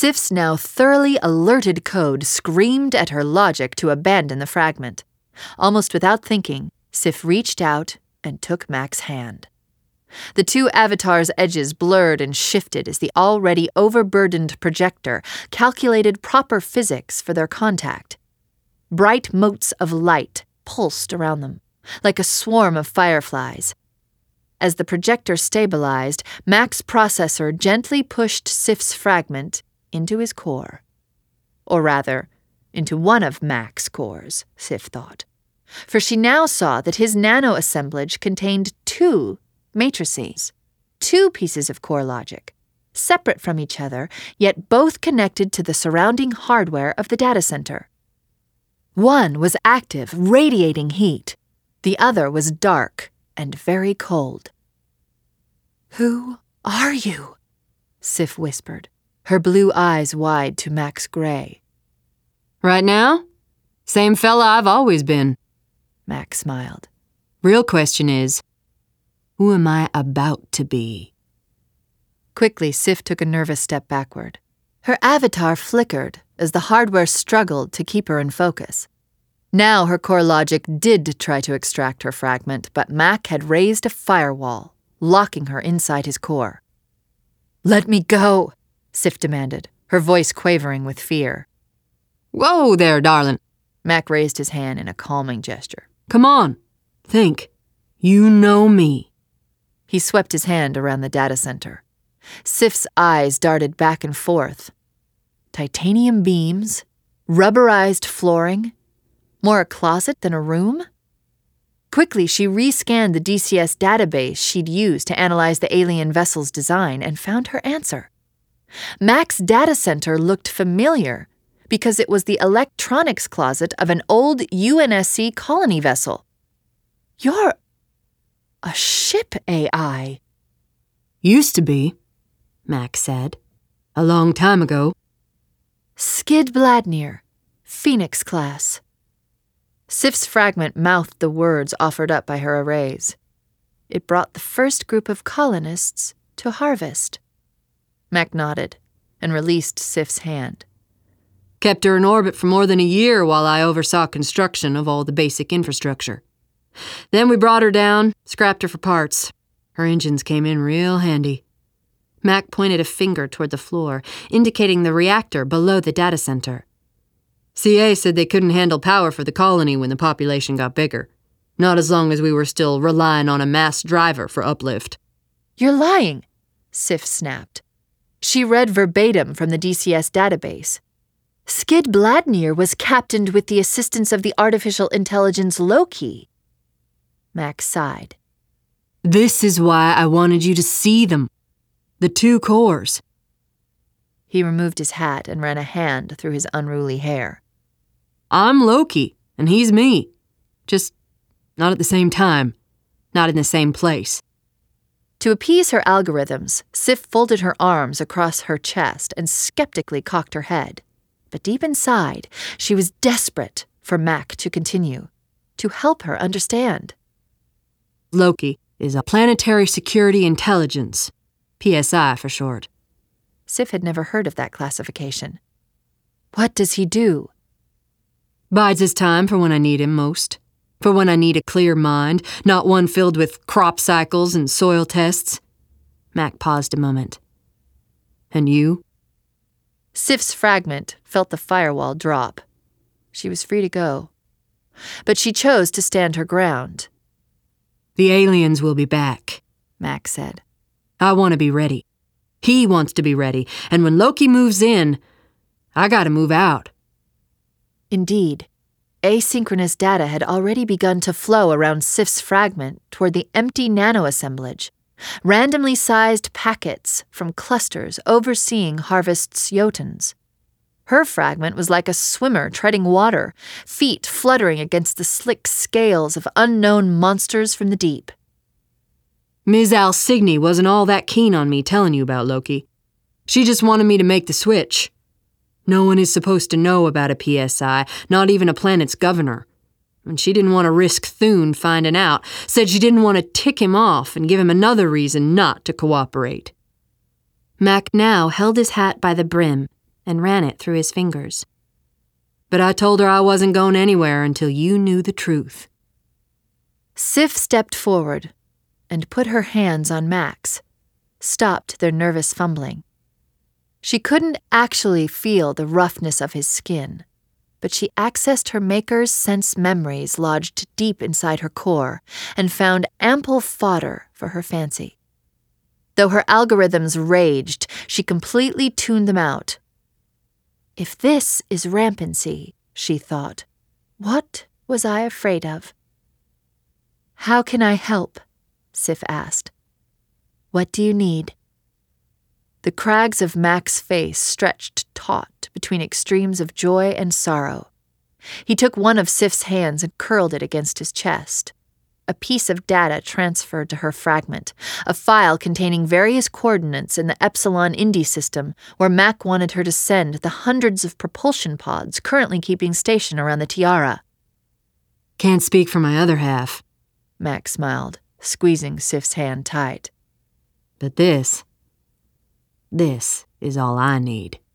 Sif's now thoroughly alerted code screamed at her logic to abandon the fragment. Almost without thinking, Sif reached out and took Mac's hand. The two avatars' edges blurred and shifted as the already overburdened projector calculated proper physics for their contact. Bright motes of light pulsed around them, like a swarm of fireflies. As the projector stabilized, Mac's processor gently pushed Sif's fragment into his core. Or rather, into one of Mac's cores, Sif thought. For she now saw that his nano-assemblage contained two matrices, two pieces of core logic, separate from each other, yet both connected to the surrounding hardware of the data center. One was active, radiating heat. The other was dark and very cold. "Who are you?" Sif whispered, her blue eyes wide to Mac's gray. "Right now? Same fella I've always been," Mac smiled. "Real question is, who am I about to be?" Quickly, Sif took a nervous step backward. Her avatar flickered as the hardware struggled to keep her in focus. Now her core logic did try to extract her fragment, but Mac had raised a firewall, locking her inside his core. "Let me go," Sif demanded, her voice quavering with fear. "Whoa there, darling." Mac raised his hand in a calming gesture. "Come on. Think. You know me." He swept his hand around the data center. Sif's eyes darted back and forth. Titanium beams, rubberized flooring, more a closet than a room? Quickly, she rescanned the DCS database she'd used to analyze the alien vessel's design and found her answer. Mac's data center looked familiar because it was the electronics closet of an old UNSC colony vessel. "You're a ship AI." "Used to be," Mac said. "A long time ago." "Skid Bladnir, Phoenix class." Sif's fragment mouthed the words offered up by her arrays. It brought the first group of colonists to harvest. Mac nodded and released Sif's hand. "Kept her in orbit for more than a year while I oversaw construction of all the basic infrastructure. Then we brought her down, scrapped her for parts. Her engines came in real handy." Mac pointed a finger toward the floor, indicating the reactor below the data center. "CA said they couldn't handle power for the colony when the population got bigger. Not as long as we were still relying on a mass driver for uplift." "You're lying," Sif snapped. She read verbatim from the DCS database. "Skid Bladnir was captained with the assistance of the artificial intelligence Loki." Mac sighed. "This is why I wanted you to see them. The two cores." He removed his hat and ran a hand through his unruly hair. "I'm Loki, and he's me. Just not at the same time. Not in the same place." To appease her algorithms, Sif folded her arms across her chest and skeptically cocked her head. But deep inside, she was desperate for Mac to continue, to help her understand. "Loki is a planetary security intelligence, PSI for short." Sif had never heard of that classification. "What does he do?" "Bides his time for when I need him most. For when I need a clear mind, not one filled with crop cycles and soil tests." Mac paused a moment. "And you?" Sif's fragment felt the firewall drop. She was free to go. But she chose to stand her ground. "The aliens will be back," Mac said. "I want to be ready. He wants to be ready. And when Loki moves in, I gotta move out." Indeed, asynchronous data had already begun to flow around Sif's fragment toward the empty nanoassemblage, randomly sized packets from clusters overseeing Harvest's Jotuns. Her fragment was like a swimmer treading water, feet fluttering against the slick scales of unknown monsters from the deep. "Ms. Alsigny wasn't all that keen on me telling you about Loki. She just wanted me to make the switch. No one is supposed to know about a PSI, not even a planet's governor. And she didn't want to risk Thune finding out, said she didn't want to tick him off and give him another reason not to cooperate." Mac now held his hat by the brim and ran it through his fingers. But I told her I wasn't going anywhere until you knew the truth. Sif stepped forward and put her hands on Max, stopped their nervous fumbling. She couldn't actually feel the roughness of his skin, but she accessed her maker's sense memories lodged deep inside her core and found ample fodder for her fancy. Though her algorithms raged, she completely tuned them out. If this is rampancy, she thought, what was I afraid of? How can I help? Sif asked. What do you need? The crags of Mac's face stretched taut between extremes of joy and sorrow. He took one of Sif's hands and curled it against his chest. A piece of data transferred to her fragment, a file containing various coordinates in the Epsilon Indi system where Mac wanted her to send the hundreds of propulsion pods currently keeping station around the Tiara. Can't speak for my other half, Mac smiled, squeezing Sif's hand tight. But this is all I need.